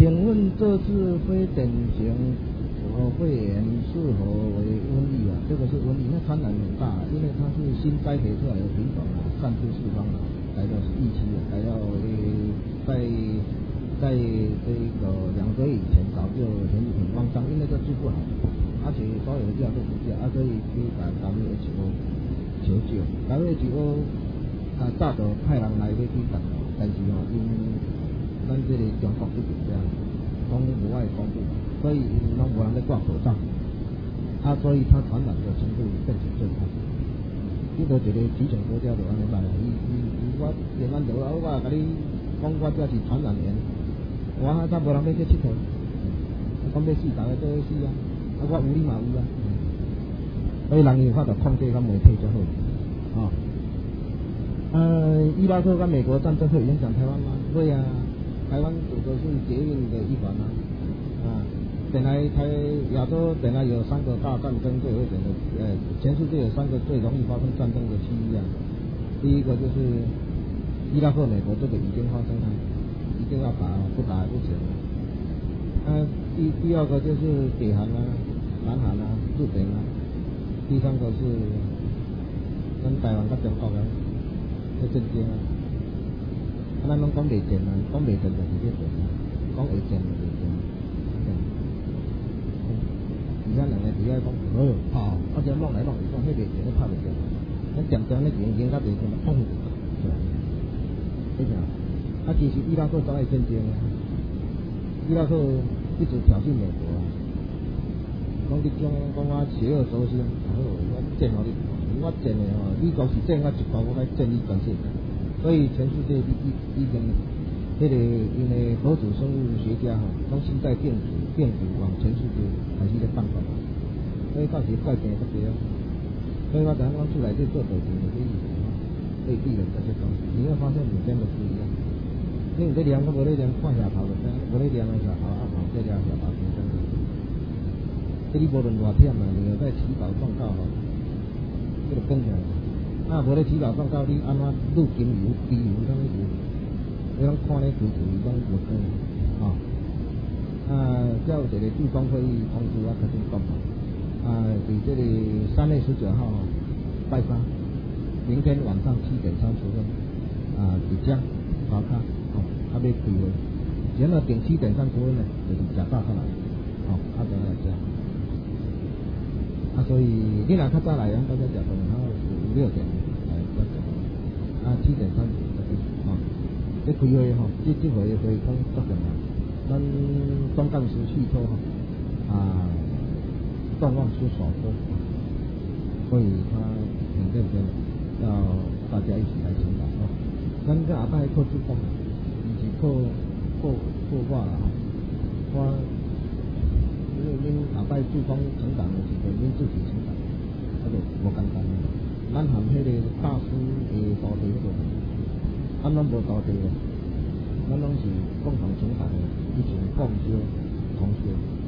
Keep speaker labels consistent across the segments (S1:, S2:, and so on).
S1: 请问这次非典型肺炎是何为瘟疫啊？这个是瘟疫，那传染很大，因为它是新栽培出来的品种啊，散布四方啊，来到疫区啊，来到在这个2个月以前早就很慌张，因为都治不好，而且所有的药都不见，所以去把 WHO 求救 ，WHO 早就派人来去办，但是因咱这个中国这边这样，讲无爱公布，所以拢无人在挂口罩，所以它传染的程度变成最大。你都一个集权国家就安尼办啦，我连安就我甲你讲，我这是传染源，我才无人要去佚佗，讲要死，大家都要死啊，我有你嘛有啊，所以人有法度控制，甲媒体就好，伊拉克跟美国战争会影响台湾吗？会啊。台湾主都是捷运的一环本来亚洲本来有3个大战争最危险的，全世界有3个最容易发生战争的区域啊。第一个就是伊拉克、美国，这个已经发生了，一定要打，不打不行。第二个就是北韩啊、南韩啊、日本啊，第3个是跟台湾跟中国的战争啊。咱拢讲袂战啊，讲袂战就是咧战，讲会战就袂战。而家人哋讲，我只弄来弄去，讲迄袂战都拍袂战，咱渐渐咧已经较袂战啦，砰！对啥？其实伊拉克早爱战争啊，伊拉克一直挑衅美国啊，讲你讲我邪恶轴心，我战互你，我战的你若是战我一包，我来战你全世界。所以全世界已经，因为核子生物学家拢现在电子往全世界开始咧放放，所以到时怪病特别。所以我等下讲出来去做代志，对地人这些东西，你会发现每天都不一样。你有在量，我无在量，看下头就知，无在量的下头这下头天生的。你无论偌忝啊，你在祈祷祷告这个更起来。无咧祈祷祷告，你安怎愈经油、低油啥物油？你拢看咧随时拢无光叫一个地方会议通知我，确定讲伫这个3月19号拜三，明天晚上7点30分即将召开要开会，只要定7点30分呢，就是食早起来就来食。所以你若较早来，大家食饭5、6点。7点30这开会这回会讲作什么？咱东干时去托断望出首歌，所以他很认真，要大家一起来成长咱这下摆靠主攻，不是靠我啦我因为恁下摆主攻成长的时候，恁自己成长，就无简单。咱含迄个大师的道地迄个，咱拢无道地的，咱拢是共同成长的，一起共修同修。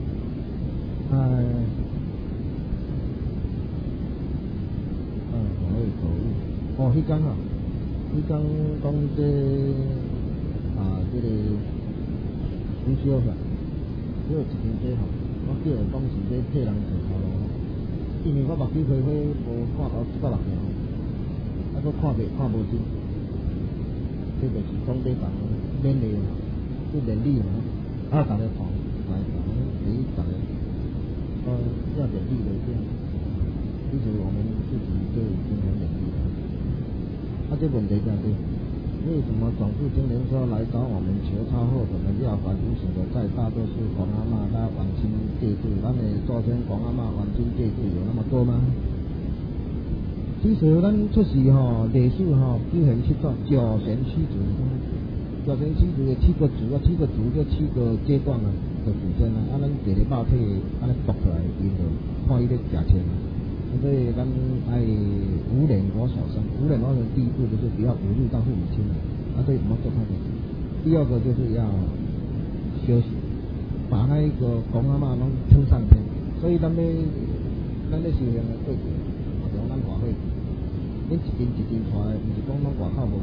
S1: 迄天讲这个同修啥，这一件这我叫人讲是咧替人做头路，因为我目睭开花无看到7、8年，佫看无清，这就是讲这房免利是免利嘛，大家看来你大家要免利的这样，其实我们自己就已经很免利了。这问题就是为什么总是听人说来找我们求超后什么药房无形的，在大多数公阿嬷他往生戒罪，咱的祖先公阿嬷往生戒罪有那么多吗？其实咱出世历史举行7段九贤七祖，九贤七祖的7个族7个族就7个阶段的祖先咱一个肉体安尼剥出来，因就看伊咧食钱。所以咱爱无脸活小生，无脸活的第一步就是不要侮辱到父母亲所以莫做太多。第二个就是要休息，把那一个公阿嬷拢撑上天。所以咱咧修行的过程，像咱外会，恁一斤一斤出来，毋是讲咱外口无关系。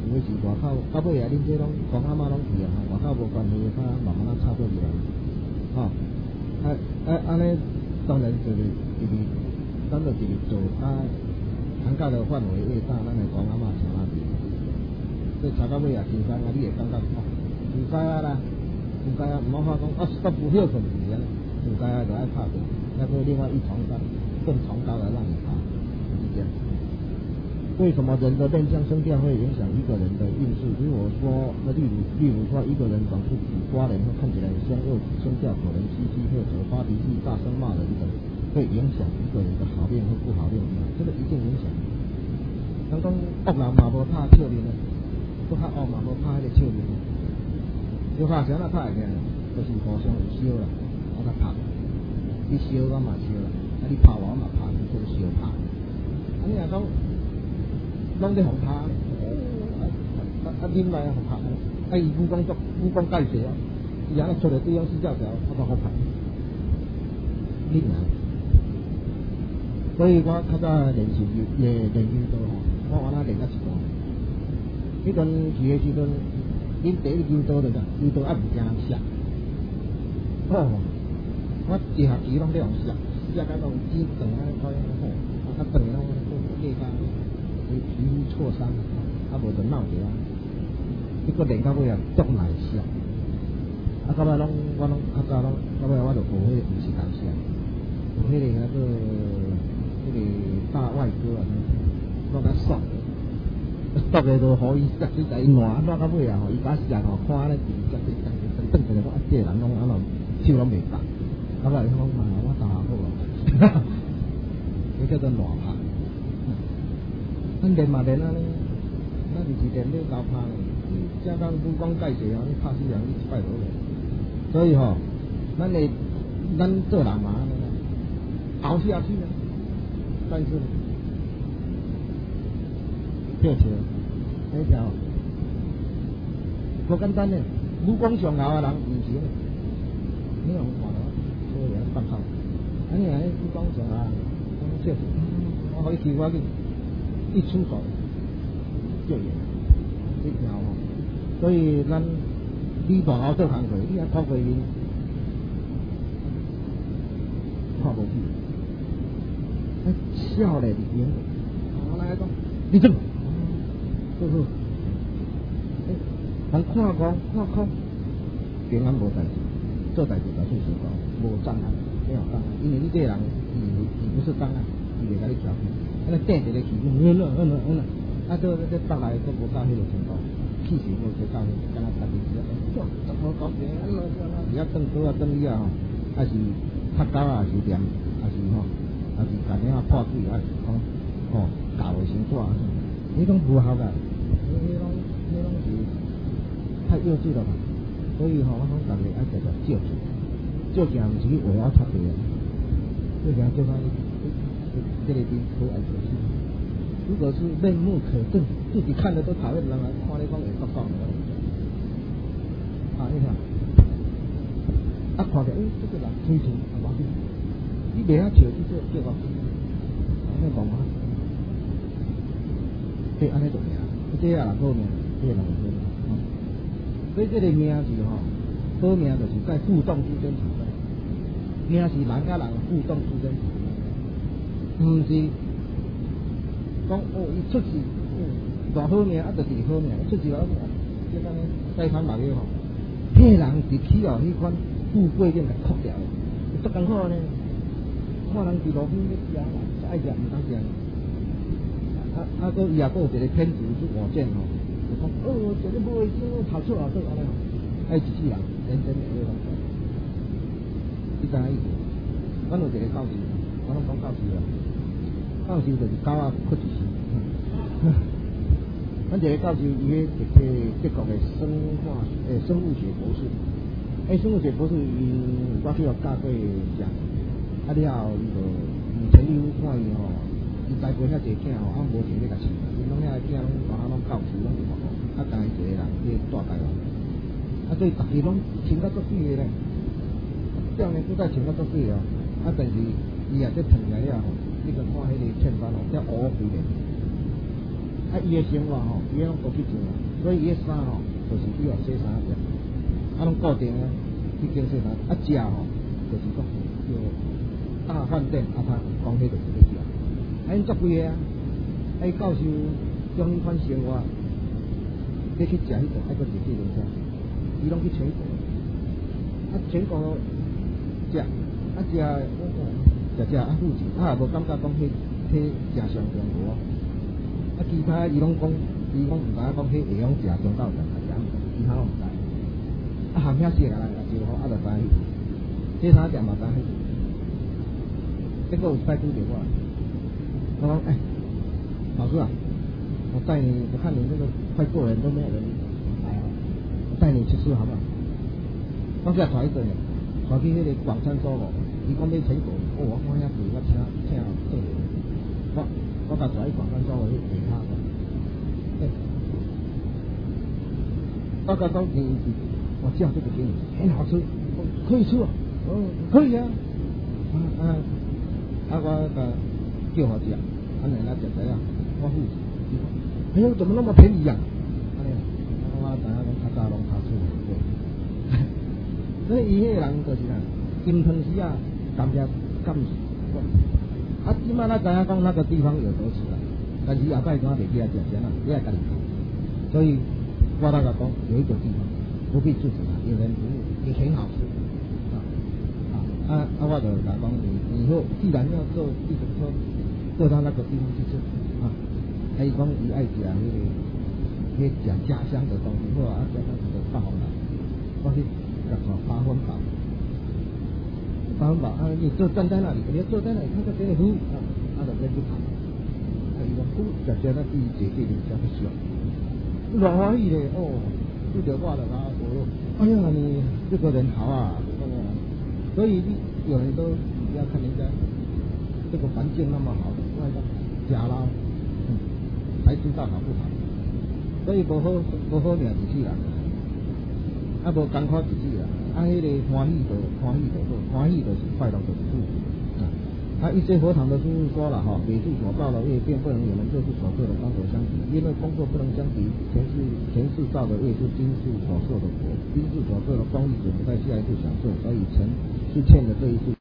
S1: 有诶是外口，到尾啊，恁这拢公阿嬷拢去啊，外口无关系，较慢慢插做起来，吼，安尼当然就是咱就直做涵盖的范围越大，咱的公阿嬷请阿弟，所以插到尾啊，其实啊，你会感觉哦，唔该啊啦，唔该啊，唔好讲啊，都不孝顺你啊，唔该啊，就爱拍掉，那个另外一重高，更崇高的让你爬，是这样。为什么人的面相生调会影响一个人的运势？如果说，例如说，一个人总是苦瓜脸，或看起来像又声调可能稀稀或者发脾气、大声骂人等，会影响一个人的好命或不好命。这个一定影响。人讲恶人嘛无拍笑面，不较恶嘛无拍迄个笑面。要拍啥那拍会起来，就是互相有烧啦，我甲拍，你烧我嘛烧啦，啊你拍我嘛拍，就是烧拍。啊你若讲。拢在互拍，恁来互拍，伊武功介绍啊，伊安尼出来对方四条条，我都好拍，恁来。所以我较早练习练柔道吼，我安那练到一半，迄阵去诶时阵，恁第一柔道着啥？柔道还毋惊人摔，哦，我一学期拢在互摔到拢指长安尼讨厌好，啊长拢裂开。皮肤挫伤，啊无就闹起啊！结果练到尾啊，足难笑。啊，到尾我拢较早拢，到尾我就学迄毋是讲笑，学迄个大外哥啊，拢甲爽，爽个就互伊夹起在伊烂，烂到尾啊吼，伊把笑吼看咧，夹起瞪起来讲啊，这人拢安怎手拢袂动，到尾伊讲妈，我打好了，迄叫做烂拍。咱练嘛练啊呢，咱就是练了交拍嘞。正当武功介绍啊，你拍死人你一摆落来。所以吼，咱做人嘛安尼啦，熬下去啊。但是跳桥，那条不简单嘞，武功上熬的人唔行，你用看到，所以放炮。安尼武功上熬，确实，我可以去我去。一出手就赢，这条吼，所以咱你大熬做工课，你啊靠过因，看无去，笑咧你赢，我来讲，你怎？就是，人看讲看空，平安无代志，做代志就算成功，无障碍，没有障碍，因为你这人，你不是障碍，伊袂甲你调皮。那垫一个气，啊，这倒来都无到迄个程度，气势无到迄，敢若家己怎么搞的？而家转倒啊转去啊吼，还是拍狗啊，是念，还是吼，还是家己啊破鬼啊，讲吼教的成quả，你拢无效噶，你拢是太幼稚了嘛。所以吼，我讲大家爱叫做照镜，照镜毋是去为了插别人，照镜做啥？这里边和蔼可亲，如果是面目可憎，自己看了都讨厌人来看你讲会糟糕的，啊，你看，啊，看着这个人推崇啊，我你袂晓笑，你叫我，安尼讲啊，对，安尼就命，这啊人好命，这人好命，所以这个命是吼，好命就是在互动之间产生，命是人甲人互动之间产生。唔是讲哦，伊出世大好命，啊，就是好命，出世了，即个西方人吼，迄人是起哦，迄款富贵点甲哭掉，足艰苦呢。看人伫路边咧食，爱食唔当食。伊也有一个天竺之我见吼，就讲哦，这个无卫生，跑错安尼吼，爱一世人，人人会咯。你知影意思？阮有一个教授，我拢讲教授啊。教授就是狗啊，哭一时。咱这个教授伊个德国的生物学博士，生物学博士因我去互教过讲，啊了后伊就前伊看伊吼，伊带过遐济囝吼，啊无钱咧甲饲，因拢遐囝拢大汉拢教书拢是无，啊家己一个人去带台湾，啊所以逐个拢穿甲足水个咧，这样呢都在穿甲足水哦，啊但是伊也在疼来了吼。这个看迄个片段哦，叫乌飞的， 伊个生活吼，伊拢都去做啊，所以伊个衫吼，就是以后洗衫店，拢固定啊，去间洗衫，食吼，就是讲叫大饭店，他讲迄就是要食，因足贵个啊，伊教授将迄款生活，你去食迄种，还阁是计程车，伊拢去全国，全国食，食附近，也无感觉讲迄食上中国。其他伊拢讲，伊讲毋知影讲迄会用食中昼食，其他拢毋知。含遐食个人也就好，就知影。洗衫店嘛知影。结果有摆拄着我讲老师啊，我带你，我看你这个快过人都没有人来啊，我带你去吃好不好？我现在带一个呢，带去迄个广山烧鹅，伊讲要成果，我看遐贵，我请做。我甲带去广山烧鹅去其他的，我甲讲我这样这个给你，很好吃，可以吃啊，可以啊，我甲叫我食，安尼咱食知影，我付钱，哎呦，怎么那么便宜呀？安尼，我知影讲较早拢较厝对，所以伊迄个人就是啥，金汤匙啊，感觉感死。即摆咱知影讲那个地方有多吃了，但是后摆怎袂记来食先啦，你爱家己看。所以我那个讲有一个地方不必住址啦，有人服务也很好吃我就甲讲以后既然要做计程车，坐到那个地方去吃伊讲伊爱食迄食家乡的东西，或者家乡的大红奶，我去甲做8分饱。你就站在那里，你坐在那里看看别人服务就别去谈。伊讲就叫咱第一节这里才不需要，偌欢喜嘞遇到我了哎呀，你这个人好啊，所以有人都要看人家这个环境那么好，外头假啦，才知道好不好。所以不好命自己啦，无艰苦自己啦。迄个欢喜就是快乐就是富一些佛堂的师父说了别处所造的业便不能与我们这世所做的功德相比，因为工作不能相比，前世造的业是今世所受的果，今世所受的功益只能在下一世享受，所以曾是欠了这一世。